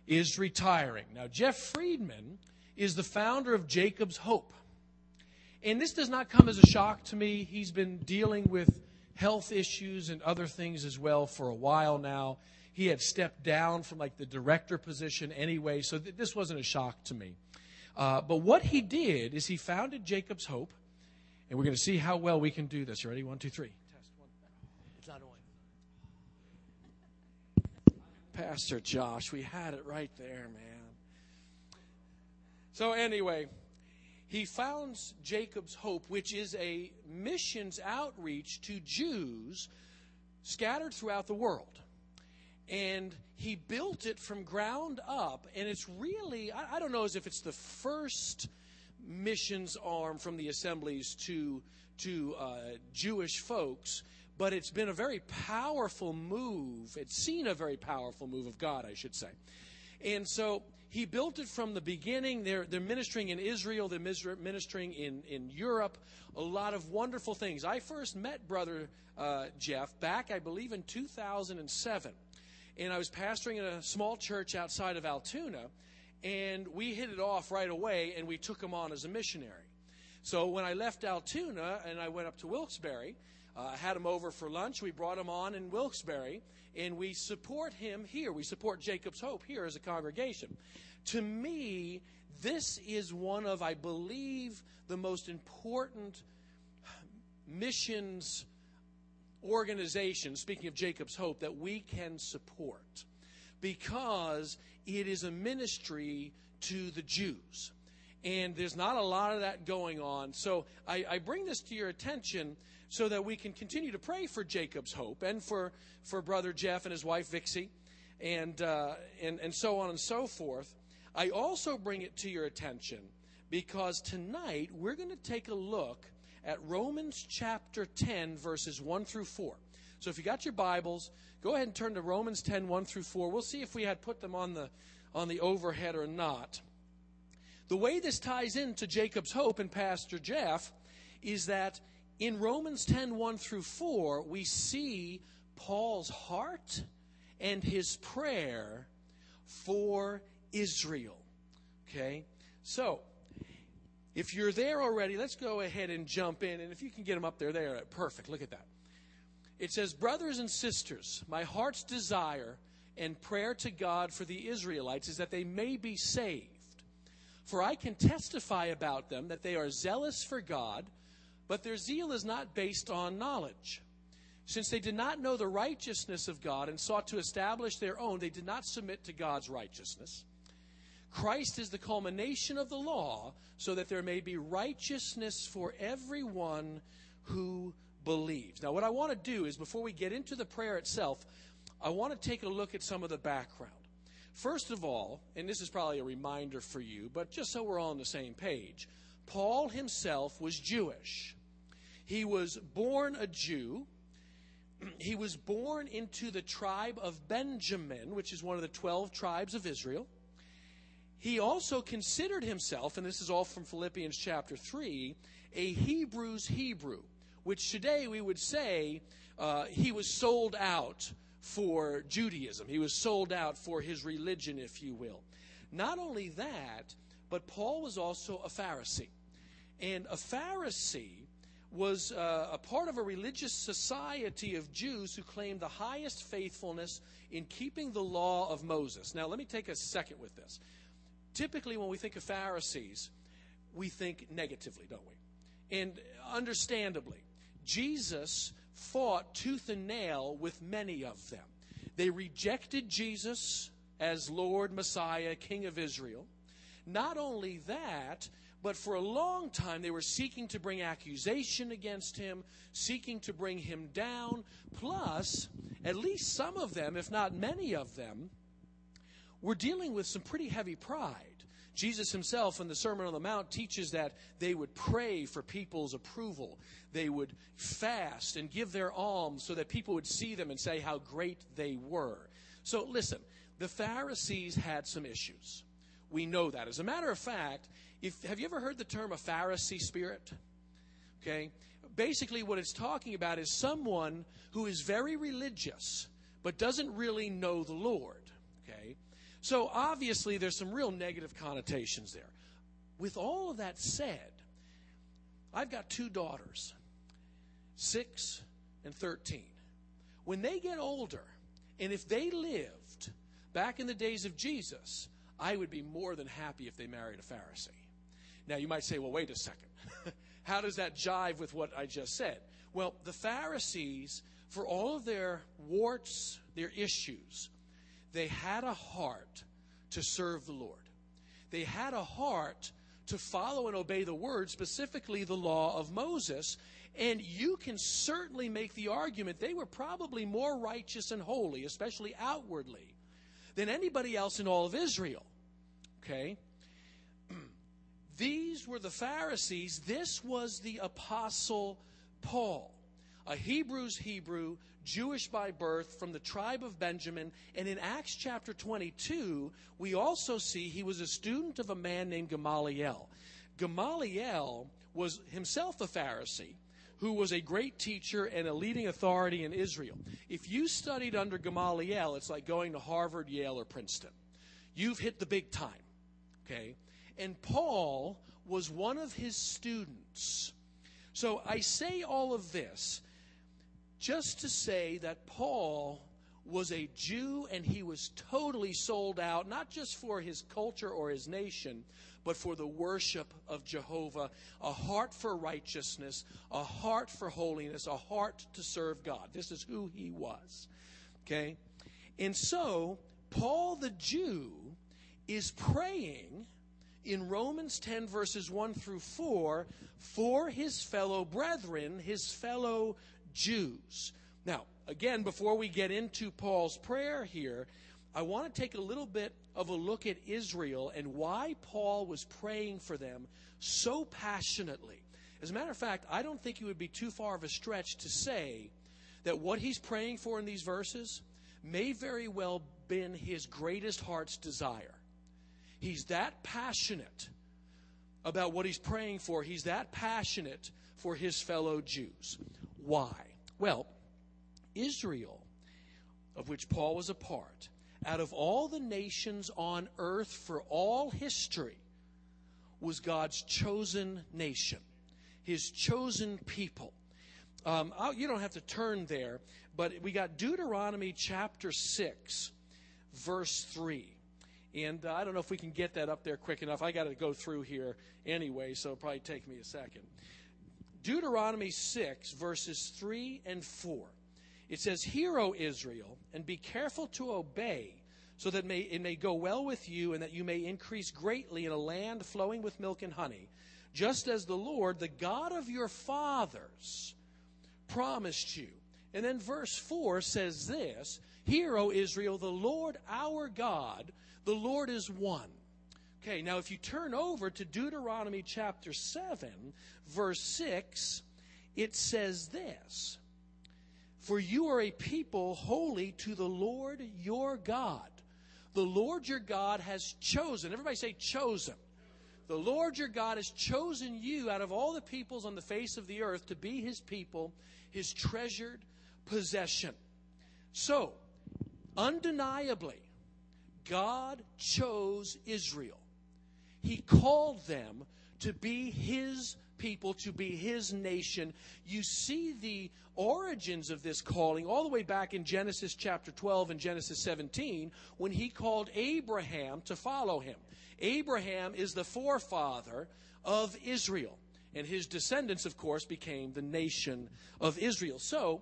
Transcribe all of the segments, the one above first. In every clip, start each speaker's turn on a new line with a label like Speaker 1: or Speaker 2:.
Speaker 1: is retiring. Now, Jeff Friedman is the founder of Jacob's Hope. And this does not come as a shock to me. He's been dealing with health issues and other things as well for a while now. He had stepped down from like the director position anyway, so this wasn't a shock to me. But what he did is he founded Jacob's Hope, and we're going to see how well we can do this. You ready? 1, 2, 3. Test one. It's not on. Pastor Josh, we had it right there, man. So anyway, he founds Jacob's Hope, which is a missions outreach to Jews scattered throughout the world. And he built it from ground up, and it's really, I don't know as if it's the first missions arm from the assemblies to Jewish folks, but it's been a very powerful move. It's seen a very powerful move of God, I should say. And so he built it from the beginning. They're ministering in Israel. They're ministering in Europe. A lot of wonderful things. I first met Brother Jeff back, I believe, in 2007. And I was pastoring in a small church outside of Altoona. And we hit it off right away, and we took him on as a missionary. So when I left Altoona and I went up to Wilkes-Barre, I had him over for lunch. We brought him on in Wilkes-Barre, and we support him here. We support Jacob's Hope here as a congregation. To me, this is one of, I believe, the most important missions organizations, speaking of Jacob's Hope, that we can support, because it is a ministry to the Jews. And there's not a lot of that going on. So I bring this to your attention so that we can continue to pray for Jacob's Hope and for Brother Jeff and his wife Vixie and so on and so forth. I also bring it to your attention because tonight we're going to take a look at Romans chapter 10, verses 1 through 4. So if you got your Bibles, go ahead and turn to Romans 10, 1 through 4. We'll see if we had put them on the overhead or not. The way this ties into Jacob's Hope and Pastor Jeff is that in Romans 10, 1 through 4, we see Paul's heart and his prayer for Israel. Okay? So, if you're there already, let's go ahead and jump in. And if you can get them up there, perfect. Look at that. It says, brothers and sisters, my heart's desire and prayer to God for the Israelites is that they may be saved. For I can testify about them that they are zealous for God, but their zeal is not based on knowledge. Since they did not know the righteousness of God and sought to establish their own, they did not submit to God's righteousness. Christ is the culmination of the law, so that there may be righteousness for everyone who believes. Now, what I want to do is, before we get into the prayer itself, I want to take a look at some of the background. First of all, and this is probably a reminder for you, but just so we're all on the same page, Paul himself was Jewish. He was born a Jew. He was born into the tribe of Benjamin, which is one of the 12 tribes of Israel. He also considered himself, and this is all from Philippians chapter 3, a Hebrew's Hebrew, which today we would say he was sold out for Judaism. He was sold out for his religion, if you will. Not only that, but Paul was also a Pharisee. And a Pharisee was a part of a religious society of Jews who claimed the highest faithfulness in keeping the law of Moses. Now, let me take a second with this. Typically, when we think of Pharisees, we think negatively, don't we? And understandably, Jesus fought tooth and nail with many of them. They rejected Jesus as Lord, Messiah, King of Israel. Not only that, but for a long time they were seeking to bring accusation against him, seeking to bring him down. Plus, at least some of them, if not many of them, were dealing with some pretty heavy pride. Jesus himself in the Sermon on the Mount teaches that they would pray for people's approval. They would fast and give their alms so that people would see them and say how great they were. So listen, the Pharisees had some issues. We know that. As a matter of fact, have you ever heard the term a Pharisee spirit? Okay. Basically what it's talking about is someone who is very religious but doesn't really know the Lord. Okay. So obviously there's some real negative connotations there. With all of that said, I've got 2 daughters, 6 and 13. When they get older, and if they lived back in the days of Jesus, I would be more than happy if they married a Pharisee. Now you might say, well, wait a second. How does that jive with what I just said? Well, the Pharisees, for all of their warts, their issues, they had a heart to serve the Lord. They had a heart to follow and obey the word, specifically the law of Moses. And you can certainly make the argument they were probably more righteous and holy, especially outwardly, than anybody else in all of Israel. Okay? These were the Pharisees. This was the Apostle Paul, a Hebrew's Hebrew, Jewish by birth, from the tribe of Benjamin. And in Acts chapter 22, we also see he was a student of a man named Gamaliel. Gamaliel was himself a Pharisee who was a great teacher and a leading authority in Israel. If you studied under Gamaliel, it's like going to Harvard, Yale, or Princeton. You've hit the big time, okay? And Paul was one of his students. So I say all of this just to say that Paul was a Jew, and he was totally sold out, not just for his culture or his nation, but for the worship of Jehovah, a heart for righteousness, a heart for holiness, a heart to serve God. This is who he was. Okay? And so, Paul the Jew is praying in Romans 10 verses 1 through 4 for his fellow brethren, his fellow Jews. Now, again, before we get into Paul's prayer here, I want to take a little bit of a look at Israel and why Paul was praying for them so passionately. As a matter of fact, I don't think it would be too far of a stretch to say that what he's praying for in these verses may very well been his greatest heart's desire. He's that passionate about what he's praying for. He's that passionate for his fellow Jews. Why? Well, Israel, of which Paul was a part, out of all the nations on earth for all history, was God's chosen nation, his chosen people. You don't have to turn there, but we got Deuteronomy chapter 6, verse 3. And I don't know if we can get that up there quick enough. I got to go through here anyway, so it'll probably take me a second. Deuteronomy 6, verses 3 and 4. It says, "Hear, O Israel, and be careful to obey, so that it may go well with you, and that you may increase greatly in a land flowing with milk and honey, just as the Lord, the God of your fathers, promised you." And then verse 4 says this, "Hear, O Israel, the Lord our God, the Lord is one." Okay, now if you turn over to Deuteronomy chapter 7, verse 6, it says this, "For you are a people holy to the Lord your God. The Lord your God has chosen." Everybody say chosen. The Lord your God has chosen you out of all the peoples on the face of the earth to be his people, his treasured possession. So, undeniably, God chose Israel. He called them to be his people, to be his nation. You see the origins of this calling all the way back in Genesis chapter 12 and Genesis 17 when he called Abraham to follow him. Abraham is the forefather of Israel, and his descendants, of course, became the nation of Israel. So,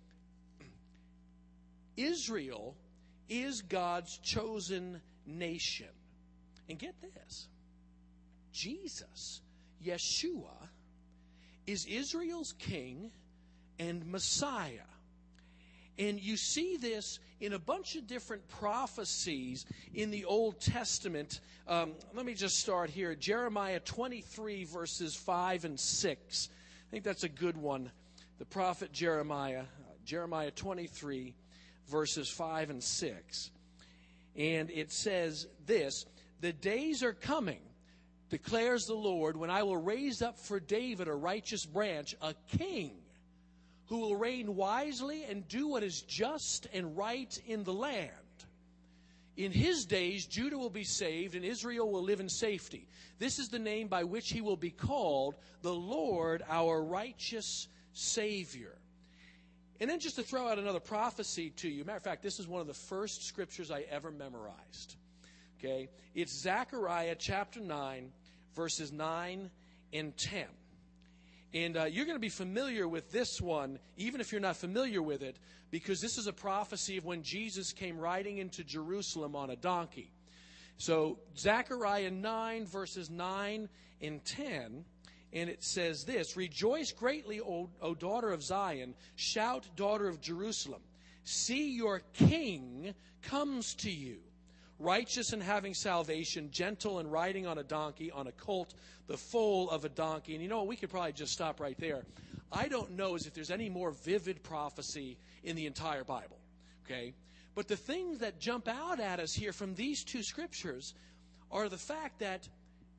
Speaker 1: Israel is God's chosen nation. And get this, Jesus, Yeshua, is Israel's king and Messiah. And you see this in a bunch of different prophecies in the Old Testament. Let me just start here. Jeremiah 23, verses 5 and 6. I think that's a good one. The prophet Jeremiah, Jeremiah 23, verses 5 and 6. And it says this, "The days are coming, declares the Lord, when I will raise up for David a righteous branch, a king who will reign wisely and do what is just and right in the land. In his days, Judah will be saved and Israel will live in safety. This is the name by which he will be called, the Lord, our righteous Savior. And then just to throw out another prophecy to you. Matter of fact, this is one of the first scriptures I ever memorized. Okay? It's Zechariah chapter 9, verses 9 and 10. And you're going to be familiar with this one, even if you're not familiar with it, because this is a prophecy of when Jesus came riding into Jerusalem on a donkey. So Zechariah 9, verses 9 and 10, and it says this, "Rejoice greatly, O daughter of Zion. Shout, daughter of Jerusalem. See, your king comes to you. Righteous and having salvation, gentle and riding on a donkey, on a colt, the foal of a donkey." And you know what? We could probably just stop right there. I don't know as if there's any more vivid prophecy in the entire Bible. Okay? But the things that jump out at us here from these two scriptures are the fact that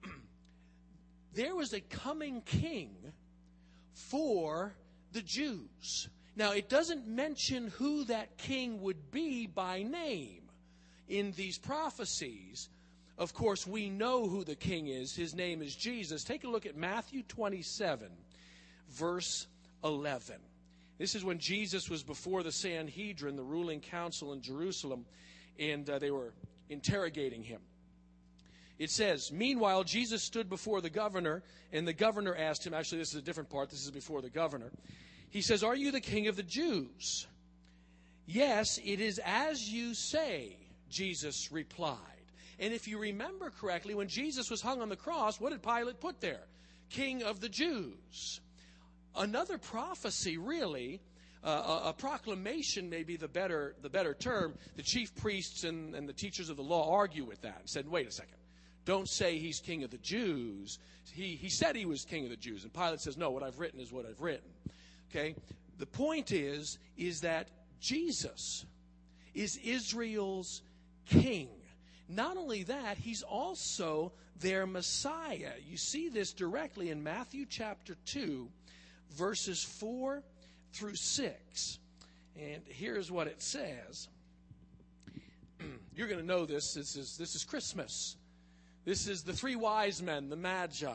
Speaker 1: there was a coming king for the Jews. Now, it doesn't mention who that king would be by name in these prophecies. Of course, we know who the king is. His name is Jesus. Take a look at Matthew 27, verse 11. This is when Jesus was before the Sanhedrin, the ruling council in Jerusalem, and they were interrogating him. It says, "Meanwhile, Jesus stood before the governor, and the governor asked him," actually this is a different part, this is before the governor. He says, "Are you the king of the Jews?" "Yes, it is as you say," Jesus replied. And if you remember correctly, when Jesus was hung on the cross, what did Pilate put there? King of the Jews. Another prophecy, really, a proclamation may be the better term. The chief priests and the teachers of the law argue with that and said, wait a second, don't say he's king of the Jews. He said he was king of the Jews. And Pilate says, no, what I've written is what I've written. Okay? The point is that Jesus is Israel's king. Not only that, he's also their Messiah. You see this directly in Matthew chapter 2, verses 4 through 6. And here's what it says. You're going to know this. This is Christmas. This is the three wise men, the Magi.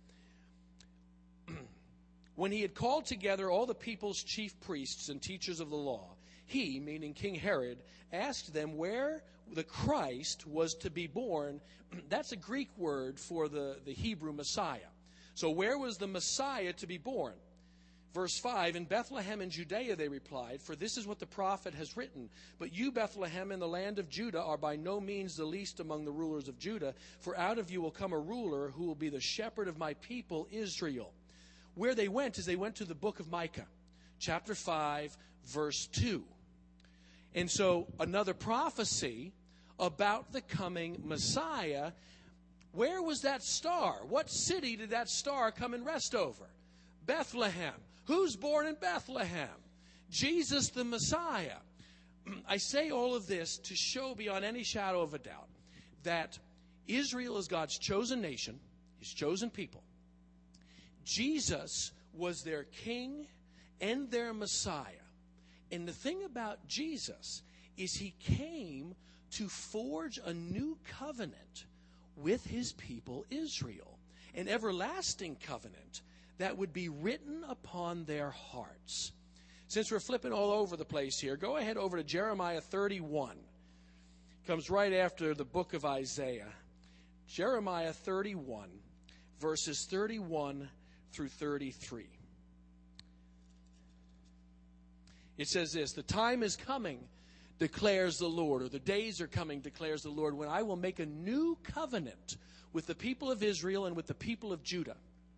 Speaker 1: "When he had called together all the people's chief priests and teachers of the law, he," meaning King Herod, "asked them where the Christ was to be born." That's a Greek word for the Hebrew Messiah. So where was the Messiah to be born? Verse 5, "In Bethlehem in Judea," they replied, "for this is what the prophet has written. But you, Bethlehem, in the land of Judah, are by no means the least among the rulers of Judah. For out of you will come a ruler who will be the shepherd of my people, Israel." Where they went is they went to the book of Micah, chapter 5, verse 2. And so another prophecy about the coming Messiah. Where was that star? What city did that star come and rest over? Bethlehem. Who's born in Bethlehem? Jesus the Messiah. I say all of this to show beyond any shadow of a doubt that Israel is God's chosen nation, his chosen people. Jesus was their king and their Messiah. And the thing about Jesus is he came to forge a new covenant with his people Israel, an everlasting covenant that would be written upon their hearts. Since we're flipping all over the place here, go ahead over to Jeremiah 31. Comes right after the book of Isaiah. Jeremiah 31, verses 31 through 33. It says this, "The time is coming, declares the Lord," or the days are coming, declares the Lord, "when I will make a new covenant with the people of Israel and with the people of Judah."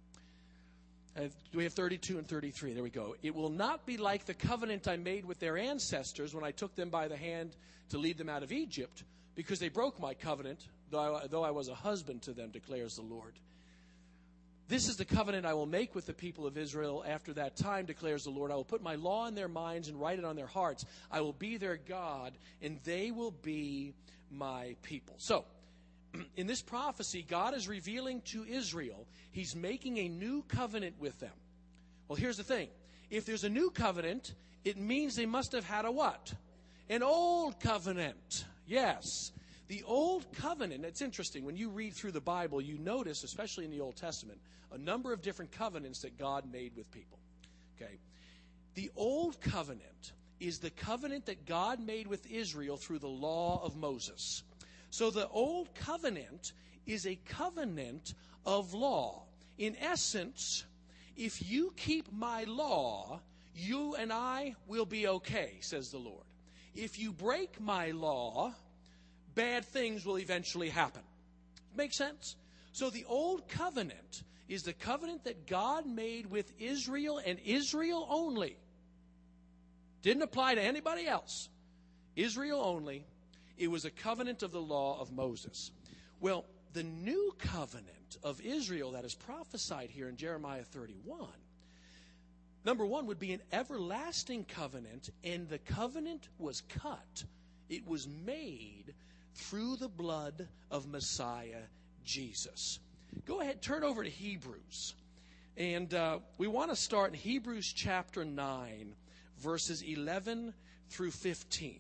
Speaker 1: We have 32 and 33. There we go. "It will not be like the covenant I made with their ancestors when I took them by the hand to lead them out of Egypt, because they broke my covenant, though I was a husband to them, declares the Lord. This is the covenant I will make with the people of Israel after that time, declares the Lord. I will put my law in their minds and write it on their hearts. I will be their God, and they will be my people." So, in this prophecy, God is revealing to Israel, he's making a new covenant with them. Well, here's the thing. If there's a new covenant, it means they must have had a what? An old covenant. Yes. The Old Covenant, it's interesting, when you read through the Bible, you notice, especially in the Old Testament, a number of different covenants that God made with people. Okay? The Old Covenant is the covenant that God made with Israel through the law of Moses. So the Old Covenant is a covenant of law. In essence, if you keep my law, you and I will be okay, says the Lord. If you break my law, bad things will eventually happen. Make sense? So the Old Covenant is the covenant that God made with Israel and Israel only. Didn't apply to anybody else. Israel only. It was a covenant of the law of Moses. Well, the new covenant of Israel that is prophesied here in Jeremiah 31, number one, would be an everlasting covenant, and the covenant was cut. It was made through the blood of Messiah Jesus. Go ahead, turn over to Hebrews. And we want to start in Hebrews chapter 9, verses 11 through 15.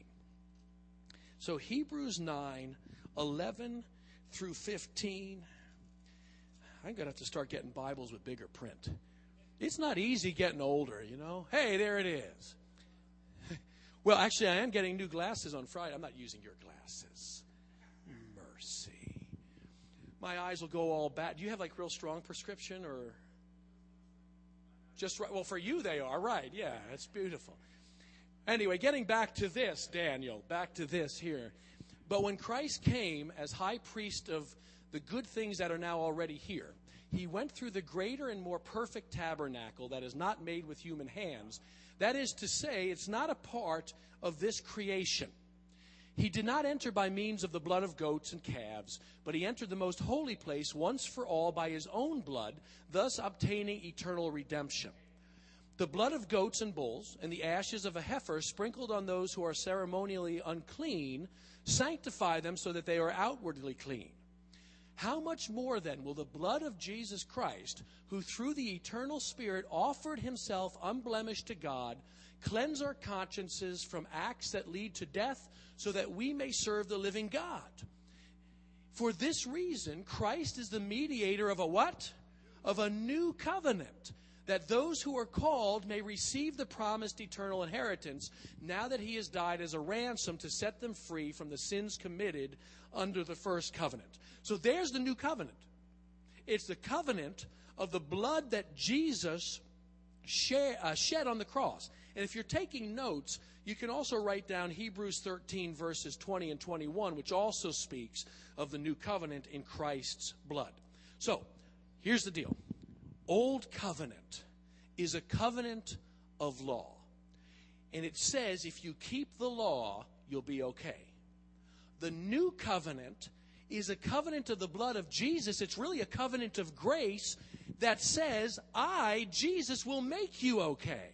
Speaker 1: So Hebrews 9, 11 through 15. I'm going to have to start getting Bibles with bigger print. It's not easy getting older, you know. Hey, there it is. Well, actually, I am getting new glasses on Friday. I'm not using your glasses. Mercy. My eyes will go all bad. Do you have like real strong prescription or just right? Well, for you they are, right. Yeah, it's beautiful. Anyway, getting back to this, Daniel, back to this here. But when Christ came as high priest of the good things that are now already here, he went through the greater and more perfect tabernacle that is not made with human hands. That is to say, it's not a part of this creation. He did not enter by means of the blood of goats and calves, but he entered the most holy place once for all by his own blood, thus obtaining eternal redemption. The blood of goats and bulls and the ashes of a heifer sprinkled on those who are ceremonially unclean sanctify them so that they are outwardly clean. How much more then will the blood of Jesus Christ, who through the eternal Spirit offered himself unblemished to God, cleanse our consciences from acts that lead to death so that we may serve the living God? For this reason, Christ is the mediator of a what? Of a new covenant, that those who are called may receive the promised eternal inheritance, now that he has died as a ransom to set them free from the sins committed under the first covenant. So there's the new covenant. It's the covenant of the blood that Jesus shed on the cross. And if you're taking notes, you can also write down Hebrews 13, verses 20 and 21, which also speaks of the new covenant in Christ's blood. So, here's the deal. Old covenant is a covenant of law. And it says if you keep the law, you'll be okay. The new covenant is a covenant of the blood of Jesus. It's really a covenant of grace that says, I, Jesus, will make you okay.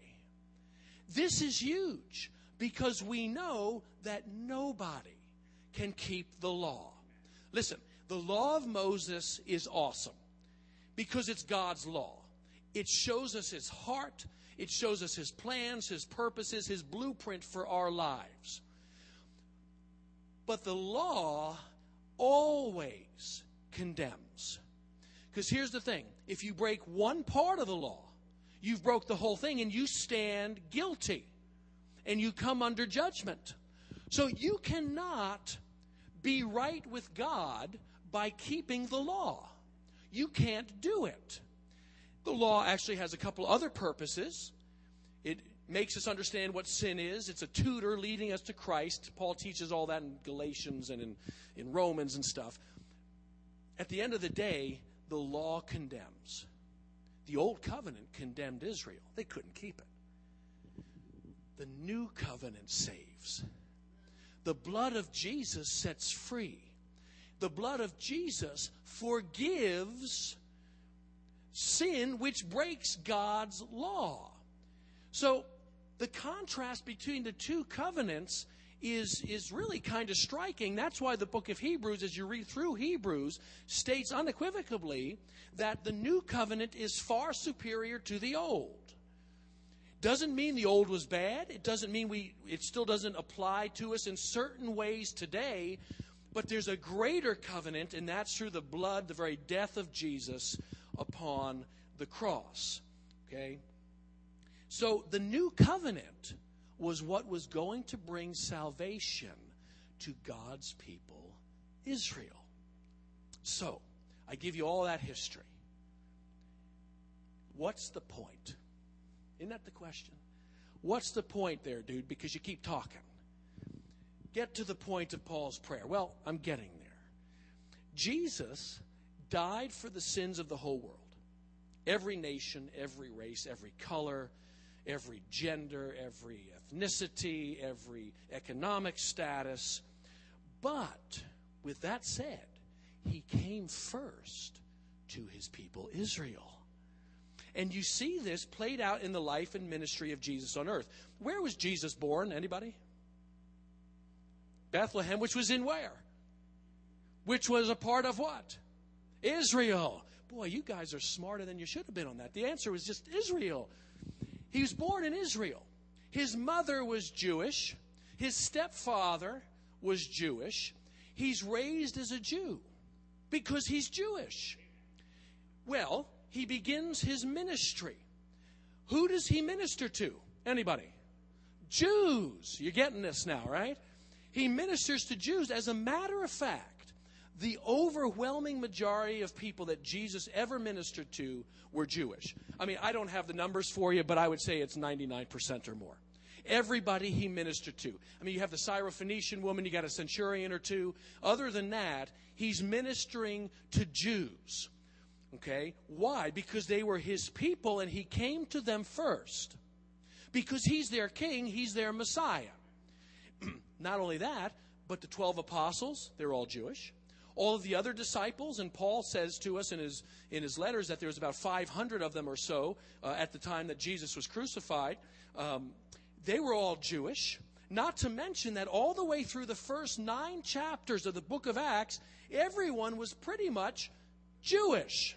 Speaker 1: This is huge because we know that nobody can keep the law. Listen, the law of Moses is awesome because it's God's law. It shows us his heart. It shows us his plans, his purposes, his blueprint for our lives. But the law always condemns. Because here's the thing. If you break one part of the law, you've broke the whole thing and you stand guilty. And you come under judgment. So you cannot be right with God by keeping the law. You can't do it. The law actually has a couple other purposes. It makes us understand what sin is. It's a tutor leading us to Christ. Paul teaches all that in Galatians and in Romans and stuff. At the end of the day, the law condemns. The old covenant condemned Israel. They couldn't keep it. The new covenant saves. The blood of Jesus sets free. The blood of Jesus forgives sin which breaks God's law. So the contrast between the two covenants is really kind of striking. That's why the book of Hebrews, as you read through Hebrews, states unequivocally that the new covenant is far superior to the old. Doesn't mean the old was bad. It doesn't mean it still doesn't apply to us in certain ways today. But there's a greater covenant, and that's through the blood, the very death of Jesus upon the cross. Okay? So the new covenant was what was going to bring salvation to God's people, Israel. So, I give you all that history. What's the point? Isn't that the question? What's the point there, dude? Because you keep talking. Get to the point of Paul's prayer. Well, I'm getting there. Jesus died for the sins of the whole world. Every nation, every race, every color, every gender, every ethnicity, every economic status. But, with that said, he came first to his people Israel. And you see this played out in the life and ministry of Jesus on earth. Where was Jesus born? Anybody? Bethlehem, which was in where? Which was a part of what? Israel. Boy, you guys are smarter than you should have been on that. The answer was just Israel. He was born in Israel. His mother was Jewish. His stepfather was Jewish. He's raised as a Jew because he's Jewish. Well, he begins his ministry. Who does he minister to? Anybody? Jews. You're getting this now, right? He ministers to Jews. As a matter of fact, the overwhelming majority of people that Jesus ever ministered to were Jewish. I mean, I don't have the numbers for you, but I would say it's 99% or more. Everybody he ministered to. I mean, you have the Syrophoenician woman, you got a centurion or two. Other than that, he's ministering to Jews. Okay? Why? Because they were his people and he came to them first. Because he's their king, he's their Messiah. Not only that, but the 12 apostles, they're all Jewish. All of the other disciples, and Paul says to us in his letters that there's about 500 of them or so at the time that Jesus was crucified. They were all Jewish. Not to mention that all the way through the first 9 chapters of the book of Acts, everyone was pretty much Jewish.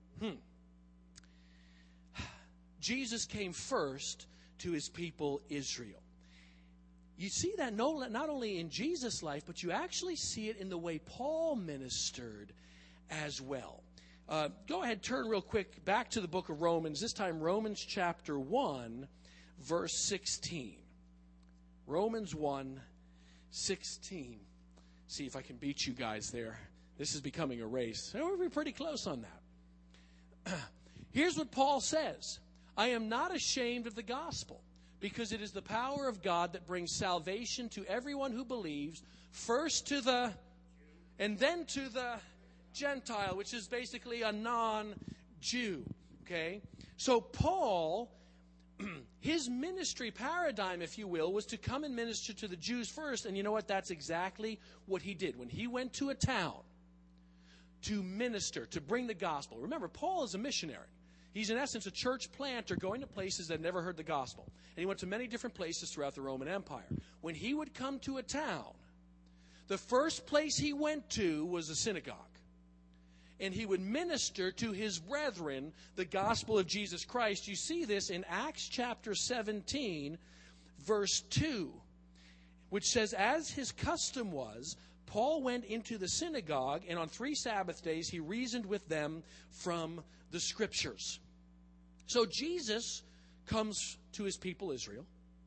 Speaker 1: Jesus came first to his people Israel. You see that not only in Jesus' life, but you actually see it in the way Paul ministered as well. Go ahead, turn real quick back to the book of Romans, this time Romans chapter 1, verse 16. Romans 1, 16. See if I can beat you guys there. This is becoming a race. We're pretty close on that. Here's what Paul says. I am not ashamed of the gospel, because it is the power of God that brings salvation to everyone who believes, first to the, and then to the Gentile, which is basically a non-Jew. Okay? So Paul, his ministry paradigm, if you will, was to come and minister to the Jews first. And you know what? That's exactly what he did. When he went to a town to minister, to bring the gospel. Remember, Paul is a missionary. He's, in essence, a church planter going to places that never heard the gospel. And he went to many different places throughout the Roman Empire. When he would come to a town, the first place he went to was a synagogue. And he would minister to his brethren the gospel of Jesus Christ. You see this in Acts chapter 17, verse 2, which says, as his custom was, Paul went into the synagogue, and on 3 Sabbath days he reasoned with them from the Scriptures. So Jesus comes to his people Israel.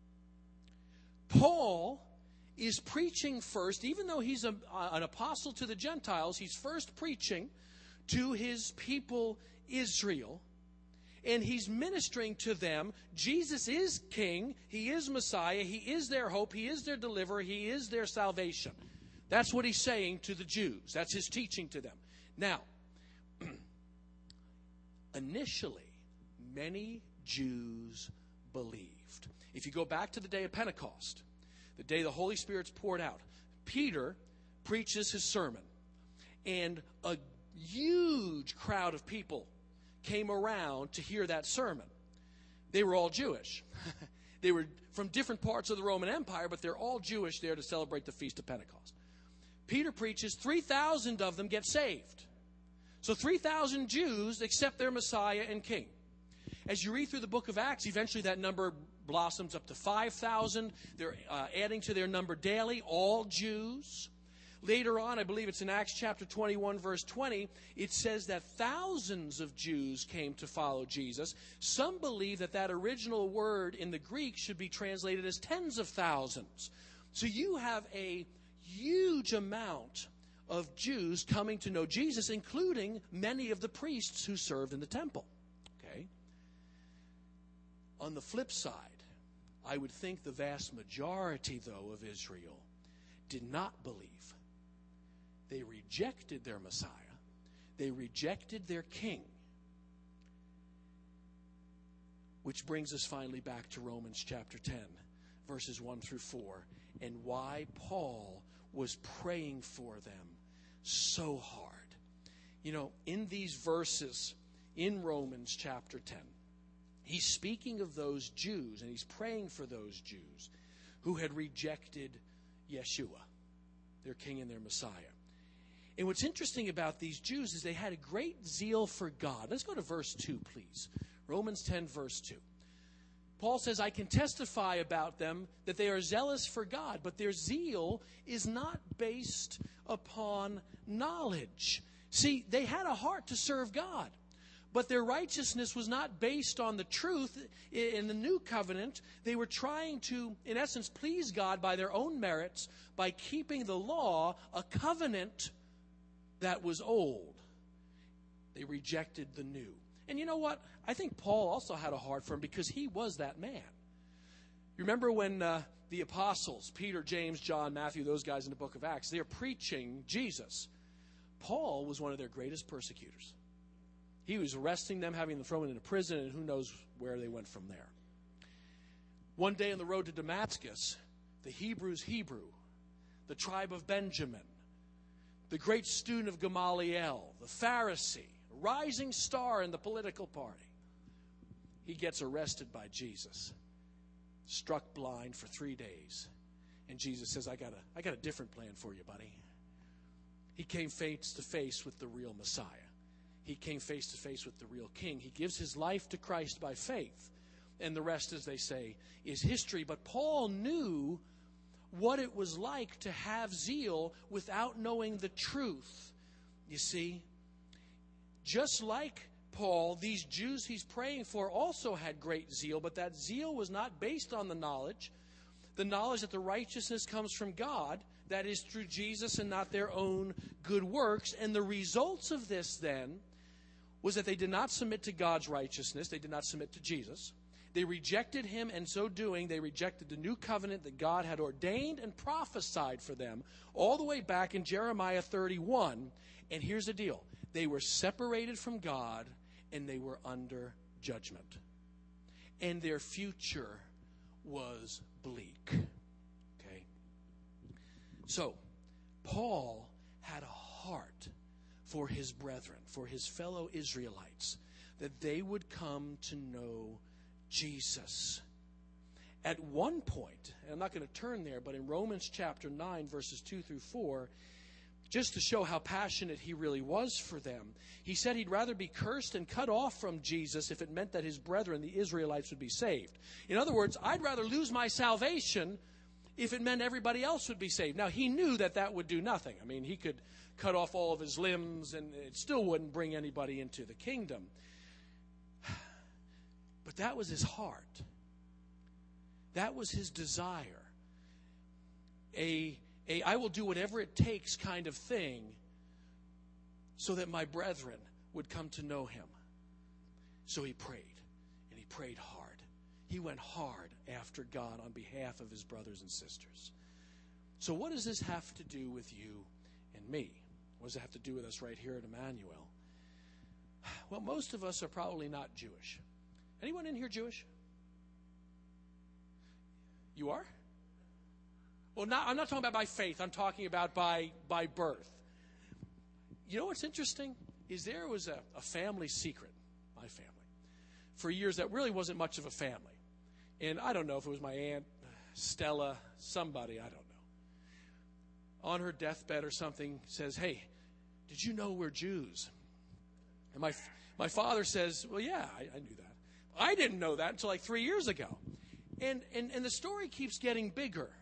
Speaker 1: Paul is preaching first, even though he's an apostle to the Gentiles, he's first preaching to his people Israel. And he's ministering to them. Jesus is king. He is Messiah. He is their hope. He is their deliverer. He is their salvation. That's what he's saying to the Jews. That's his teaching to them. Now, initially, many Jews believed. If you go back to the day of Pentecost, the day the Holy Spirit's poured out, Peter preaches his sermon. And a huge crowd of people came around to hear that sermon. They were all Jewish. They were from different parts of the Roman Empire, but they're all Jewish there to celebrate the Feast of Pentecost. Peter preaches, 3,000 of them get saved. So 3,000 Jews accept their Messiah and King. As you read through the book of Acts, eventually that number blossoms up to 5,000. They're adding to their number daily, all Jews. Later on, I believe it's in Acts chapter 21, verse 20, it says that thousands of Jews came to follow Jesus. Some believe that that original word in the Greek should be translated as tens of thousands. So you have a huge amount of Jews coming to know Jesus, including many of the priests who served in the temple. Okay? On the flip side, I would think the vast majority, though, of Israel did not believe. They rejected their Messiah. They rejected their king. Which brings us finally back to Romans chapter 10, verses 1 through 4, and why Paul was praying for them so hard. You know, in these verses in Romans chapter 10, he's speaking of those Jews, and he's praying for those Jews who had rejected Yeshua, their king and their Messiah. And what's interesting about these Jews is they had a great zeal for God. Let's go to verse 2, please. Romans 10, verse 2. Paul says, I can testify about them that they are zealous for God, but their zeal is not based upon knowledge. See, they had a heart to serve God, but their righteousness was not based on the truth. In the new covenant, they were trying to, in essence, please God by their own merits, by keeping the law, a covenant that was old. They rejected the new. And you know what? I think Paul also had a heart for him because he was that man. You remember when the apostles, Peter, James, John, Matthew, those guys in the book of Acts, they're preaching Jesus. Paul was one of their greatest persecutors. He was arresting them, having them thrown into prison, and who knows where they went from there. One day on the road to Damascus, the Hebrews' Hebrew, the tribe of Benjamin, the great student of Gamaliel, the Pharisee, a rising star in the political party, he gets arrested by Jesus, struck blind for 3 days. And Jesus says, I got a different plan for you, buddy. He came face to face with the real Messiah. He came face to face with the real king. He gives his life to Christ by faith. And the rest, as they say, is history. But Paul knew what it was like to have zeal without knowing the truth. You see, just like Paul, these Jews he's praying for also had great zeal, but that zeal was not based on the knowledge that the righteousness comes from God, that is through Jesus and not their own good works. And the results of this then was that they did not submit to God's righteousness. They did not submit to Jesus. They rejected him, and so doing, they rejected the new covenant that God had ordained and prophesied for them all the way back in Jeremiah 31. And here's the deal. They were separated from God, and they were under judgment. And their future was bleak. Okay? So, Paul had a heart for his brethren, for his fellow Israelites, that they would come to know Jesus. At one point, and I'm not going to turn there, but in Romans chapter 9, verses 2 through 4, just to show how passionate he really was for them, he said he'd rather be cursed and cut off from Jesus if it meant that his brethren, the Israelites, would be saved. In other words, I'd rather lose my salvation if it meant everybody else would be saved. Now, he knew that that would do nothing. I mean, he could cut off all of his limbs, and it still wouldn't bring anybody into the kingdom. But that was his heart. That was his desire. A I will do whatever it takes kind of thing so that my brethren would come to know him. So he prayed, and he prayed hard. He went hard after God on behalf of his brothers and sisters. So what does this have to do with you and me? What does it have to do with us right here at Emmanuel? Well, most of us are probably not Jewish. Anyone in here Jewish? You are? Well, I'm not talking about by faith. I'm talking about by birth. You know what's interesting? Is there was a family secret, my family. For years, that really wasn't much of a family. And I don't know if it was my aunt, Stella, somebody, I don't know. On her deathbed or something, says, hey, did you know we're Jews? And my father says, well, yeah, I knew that. I didn't know that until like 3 years ago. And the story keeps getting bigger.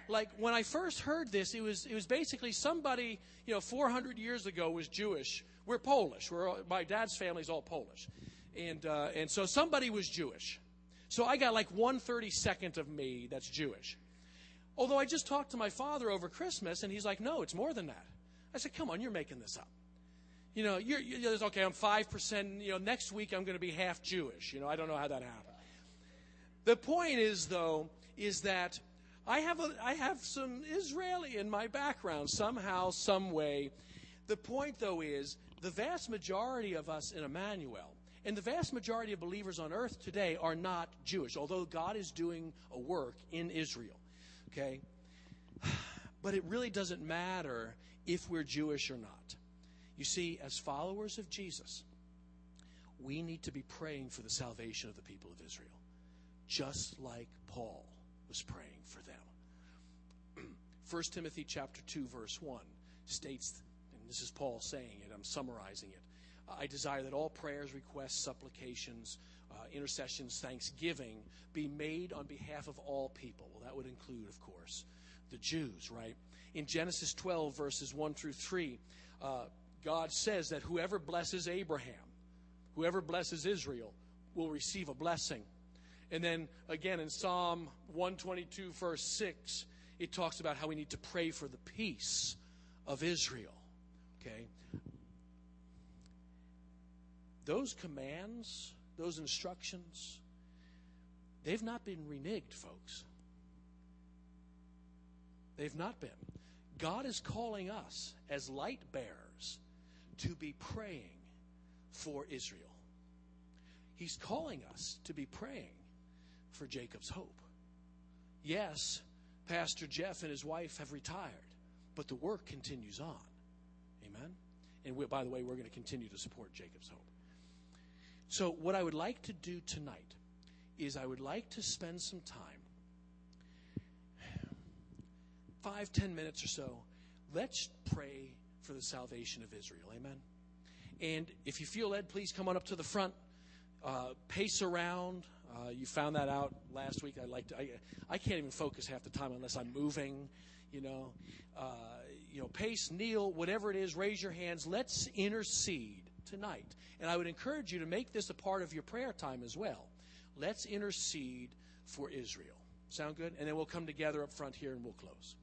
Speaker 1: like when I first heard this, it was basically somebody, 400 years ago was Jewish. We're Polish. My dad's family's all Polish. And so somebody was Jewish. So I got like 1/32 of me that's Jewish. Although I just talked to my father over Christmas, and he's like, no, it's more than that. I said, come on, you're making this up. You're okay, I'm 5%. Next week I'm going to be half Jewish. I don't know how that happened. The point is, though, is that I have some Israeli in my background somehow, some way. The point, though, is the vast majority of us in Emmanuel and the vast majority of believers on earth today are not Jewish, although God is doing a work in Israel. Okay? But it really doesn't matter if we're Jewish or not. You see, as followers of Jesus, we need to be praying for the salvation of the people of Israel, just like Paul was praying for them. 1 Timothy chapter 2, verse 1 states, and this is Paul saying it, I'm summarizing it, I desire that all prayers, requests, supplications, intercessions, thanksgiving be made on behalf of all people. Well, that would include, of course, the Jews, right? In Genesis 12, verses 1 through 3, God says that whoever blesses Abraham, whoever blesses Israel, will receive a blessing. And then, again, in Psalm 122, verse 6, it talks about how we need to pray for the peace of Israel. Okay? Those commands, those instructions, they've not been reneged, folks. They've not been. God is calling us as light bearers to be praying for Israel. He's calling us to be praying for Jacob's hope. Yes, Pastor Jeff and his wife have retired, but the work continues on. Amen? And by the way, we're going to continue to support Jacob's hope. So what I would like to do tonight is I would like to spend some time, 5-10 minutes or so. Let's pray for the salvation of Israel. Amen? And if you feel led, please come on up to the front. Pace around. You found that out last week. I can't even focus half the time unless I'm moving. Pace, kneel, whatever it is. Raise your hands. Let's intercede tonight. And I would encourage you to make this a part of your prayer time as well. Let's intercede for Israel. Sound good? And then we'll come together up front here and we'll close.